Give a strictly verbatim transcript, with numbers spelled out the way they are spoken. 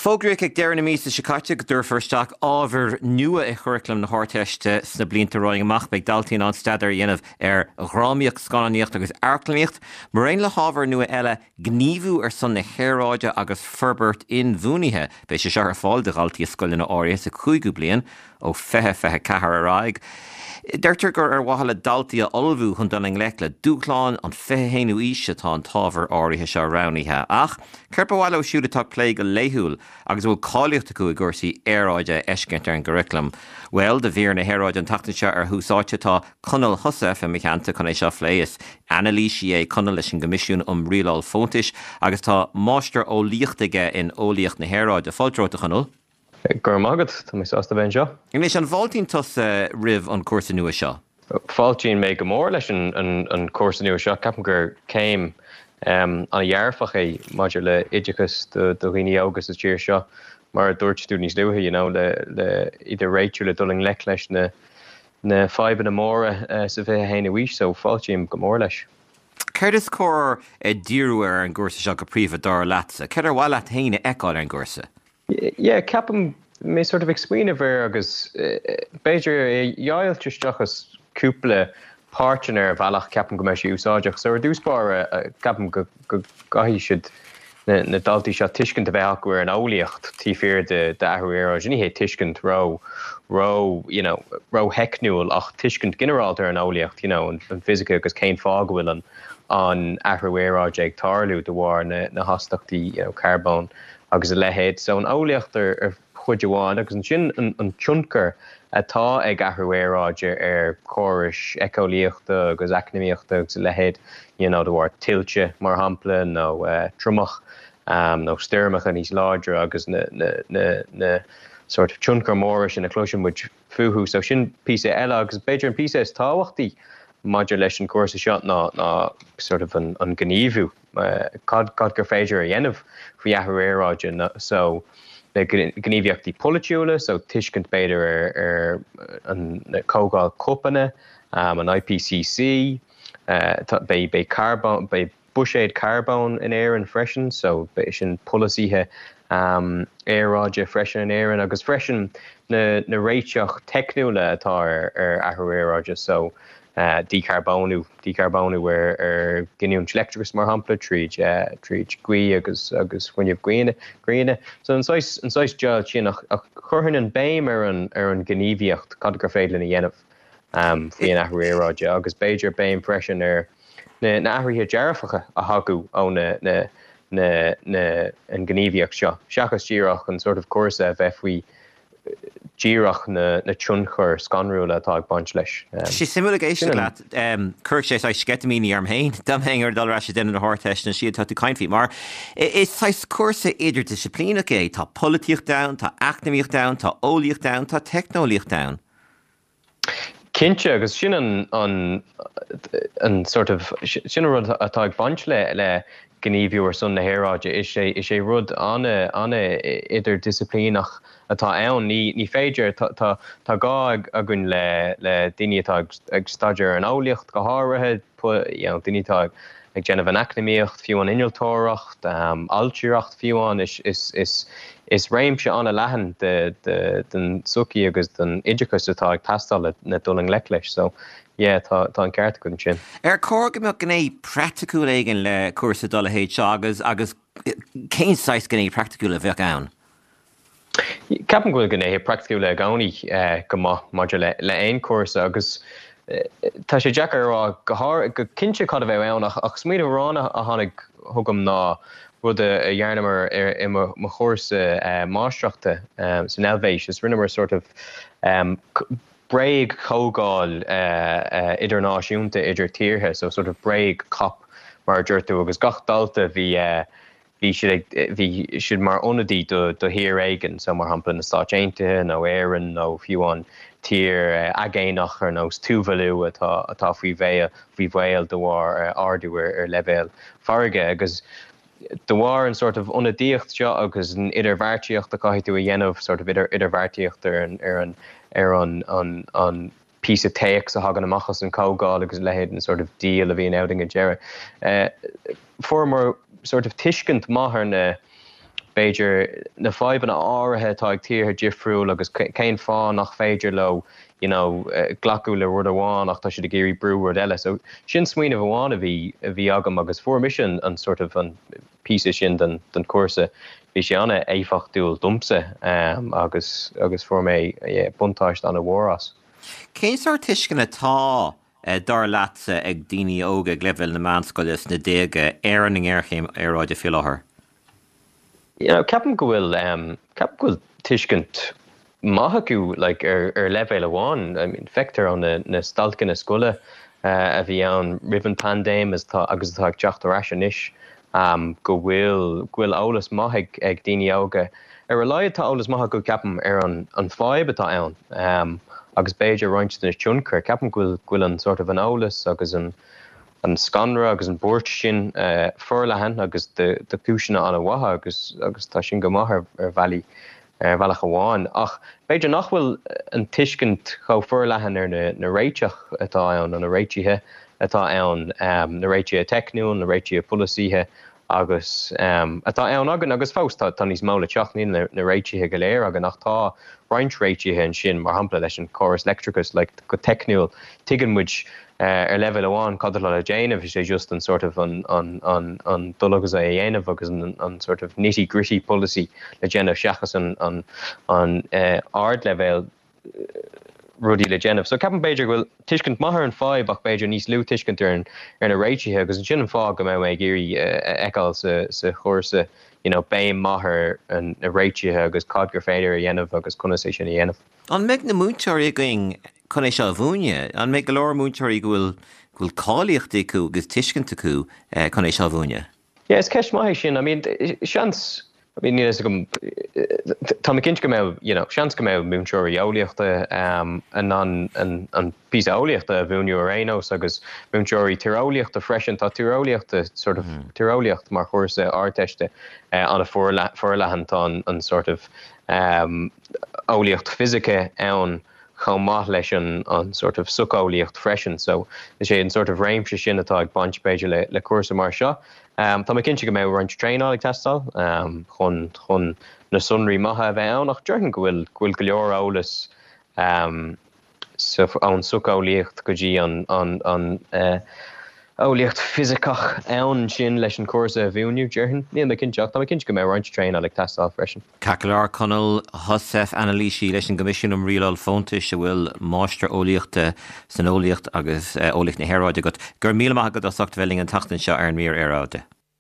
Fógraigh ag deireadh na míosa sicáte go dúr firsteach ábhar nua i churiclam na háirteiste sna blianta roiing amach beag daltaíonn an staidir dhéanamh ar ghrámaíocht scannaíocht agus airclaíocht, mar aon le hábhar nua eile gníomhú ar son na héráide agus forbairt inmhúnaithe beidh sé seo ar fáil de galtaí a scoileanna áirithe sa chúigiú bliain ó feitheadh feitheadh cethair ar aghaidh. Deirtear gur ar waithe le daltaí a olbhú chun doling le le dúchláin an feitheadhéanú oíse tá an tábhar áirithe seo roghnaithe. Ach, ceir ba bhile ó siúd atá plé go léithúil agus bhfuil cáilíocht acu i gcúrsaí éráide eiscint ar an guriclam. Well, de bhíor na héráide an tachtainse ar thúsáite tá conal thosa fe mechananta chun é seo phléas. Annalísí é conal leis an gomisiún um rialáil fóntais agus tá máiste ó líochtaige in ólíocht na héráide. Fáiltróta conal? Gur mágad, tá mis ásta bhain seo. Inis an bháltaín tusa ribh an cuasa nua seo? Fáiltíonn mé go mór leis an cuasa nua seo, ceapan gur céim an dhearfach é maidir le idechas do dhaoine agus is tíir seo, mar dúirtú níos luatha, you know, le idir réitiú le duling le leis na na fáibh na móra sa bheith haine so fáiltíonn go mór leis. Ceir is cór díriú ar an gcúrsa seo go príomh dar leatsa? Ceir ar bhil leat haine eáil ar an gcúrsa? Yeah, ceapan mé sort of explain bhir agus beidir dheáilteachchas cúpla páirteanna ar bhealach ceapan go meisi úsáideach, so ar dúspáir ceapan go gaithí siad na daltaí seo tuiscint a bheith acu ar an ólaíocht tíféar de athruaire ní hé tuiscint ró ró you know ró heicniúil ach tuiscint generalta ar an ólaíocht, you know, an physica agus céin fág bhfuil an an athruaire ag tarlú de bhar na na hastachtaí, you know, carbón agus a lehéad, so an ólaíocht ar chuideháin agus an sin an tioncar atá ag athruaire ar chórais eicólíochta agus eacnamaíochta agus a lehéad, you know, de bhar tiltte mar hampla nó trumach um, nó stirmach a níos láidre agus na, na, na, na sort of tioncar móra sin a cloisian muid futhú, so sin písa eile agus beidir an písa is táhachtaí maidir leis an cuasa seo ná ná sort of an, an gníomhú uh, cad, cad gur féidir a dhéanamh faoi athruaire, so le gníomhíochtaí politiúla, so tuiscint beidir ar, ar an cógáil copanna, um, an I P C C, uh, bei bei carbon, bei bushade carbón in éireann freisin, so bei sin policíthe um, éráide freisin in éireann agus freisin na, na réiteach techniúla atá ar, ar athruaire, so Uh, decarbónú, decarbónú ar, ar giniún electricus mar hampla tríd uh, tríd gui agus agus whuineamh guine gríine. So an sais an sais deal sin ach churthain an béim ar an ar an gníomhíocht cad gur féile na dhéanamh um, faoin athruaire agus beidir béim freisin ar na na athruithe dearfacha a hagu ó na na na na an gníomhíocht seo. Seachas díreach an sort of cuasa bheith faoi díreach na, na tionchar scanrúla atá ag baint leis. Sí simúla éiste leat, chuir sé á scetamíní arm hain, damhéingar dal ra sé den na háirteist na siad tá tú caiinfí, mar is sais cuasa idir disciplínach é, tá políocht da, tá eacnamaíocht da, tá ólaíocht da, tá technolíocht da. Cinnte agus sin an, an, an sort of sin a rud atá ag baint le le gníomhú ar son na héráide is sé is sé rud anna anna idir disciplínach atá ann ní ní féidir tá tá tá gá a gún le le daine atá ag staidir an ólaíocht go háirithe, you know, daine atá ag déanamh an eacnamaíocht fiú an innealtóireacht, um, altíreacht fiúán is is is is réimse anna leathan de de den suci agus den idechas atá ag tastal na duling le leis, so yeah, tá tá an ceart gon sin. Ar cór go mbeadh gné practicúil éigean le cuasa dul a héad seo agus agus cén sais gné practicúil a bheith ann? Ceapan go gné practicúil le gánaí uh, go maidir le le aon cuasa agus uh, tá sé deacar rá go go cinse cad a bheith ann ach, ach smíad rána a tháinig thugam ná rud a dhearnamar ar i mo chóirsa uh, máistreachta um, san elvéis, is rinnemar sort of um, breig cógáil uh, uh, idirnáisiúnta idir tíortha, so sort of breig cop mar dúirtú agus gach dalta bhí uh, bhí siad mar ionadaí do do hir éigean, so mar hampla na Stáit Aontaithe nó éireann nó fiúán tír uh, agéinach ar nó túbhailú atá atá faoi bhéal faoi bhéal do bhar uh, ardú ar, ar leibhéal farige agus do bhar an sort of ionadaíocht seo agus an idirbheartaíocht a caiithú a dhéanamh sort of idir idirbheartaíocht ar an ar an ar an an an piece of takes a hagan amachchas an cógáil agus lehéad an sort of deal a bhíon outing a deire. Uh, former sort of tuiscint maithair na Beiidir na fában áirithe tá ag tíortha difriúil agus céin fá nach féidir le you know, uh, glacu le rud amháin ach tá si de géirí brúir eile. So sin smuoine bháin a bhí a bhí agam agus formission an sort of an pí sin den den cuasa bhí sé anna éfachtúil dumsa um, agus agus for mé yeah, buntáist an a bhras. Céintear tuiscin atá uh, dar leatsa ag daoine óga gleibhil na meánscoilis na déige éan airchéim aráide fi láthair? You know, ceapan go bhfuil um, ceapan go bhfuil tuiscint maithaú like ar ar leibhéil amháin. I mean, feictar an na, na stalcin na scoile uh, a bhí an ribbon pandéim agus tá ag teachtar as inis um, go bhfuil go bhfuil eolas maithaigh ag daoine óga. Ar a leiad tá eolas maithaigh go ceapan ar an an fáib atá ann. Um, agus Beiidir roinnt na tionchar ceapan go bhfuil an sort of an eolas agus an an scanra agus an búirt sin uh, forlahan agus de de cúisina an a watha agus agus tá sin go maithair ar bhealaí ar bhealach amháin. Ach Beiidir nach bhfuil an tuiscint chomh forlahan ar na na réiteach atá ann an na réitithe atá ann um, na réití techniúil na réití policíthe agus um, atá ann agan agus fós tá tá níos mála teachnaí na, na réitithe go léir agan nach tá roinnt réitithe an sin mar hampla leis an chorus electricus like go techniúil tuigean muid Uh, ar level amháin cadar le déanamh sé just an sort of an an an an dul agus é dhéanamh agus an an sort of nitty gritty policy le déanamh seachas an an an uh, ard level uh, rudí le déanamh. So ceapan Beiidir bhfuil tuiscint maithair an fáib ach Beiidir níos lú tuiscint ar an ar na réitithe agus an sin an fág go mé mé géirí uh, eáil sa sa chóirsa you know béim maithair an na réitithe agus cad gur féidir a dhéanamh agus conna sé sin a dhéanamh. An meid na múteir going chun é seo bhúine, an méid go leir múteirí go bhfuil go bhfuil cáíochtaí acu agus tuiscinnta acu chun é seo bhúine. Yeah, it's ceist maithaigh sin. I mean, seans I mean, you know, tá me cinint go mé, you know, seans go mé múnteirí eolaíochta um, an an an an pí eolaíochta a bhúniú ar éos agus múnteirí tíreolaíochta freisin tá tíreolaíochta sort of mm. tíreolaíocht mar chóirsa áteiste uh, an a forlahan tá an, an sort of um, eolaíocht physice ann chomh maith leis an, an sort of sucáolaíocht freisin. So is sé an sort of réimse sin atá ag baint Beiidir le, le cuasa mar seo. Um, tá me cinse go mé roinnt tréáil ag testáil um, chun chun na sunraí maithe a bheith ann ach dearthann go bhfuil go bhfuil go leor eolas um, so, an sucáolaíocht go dtí an an an uh, eolaíocht fisicach ann sin leis an cuasa a bhúniú dearthann. Níl me cinseach tá me cinse go mé roinnt tréáil ag testáil freisin. Cacalar Conal Hosef Annalísí leis an Comisiún am rialáil fóntais a bhfuil máistir ólaíochta san ólaíocht agus ólaíocht na hairáide agat. Gur míle maith go do socht bheling an tachtain seo ar an mír aráide.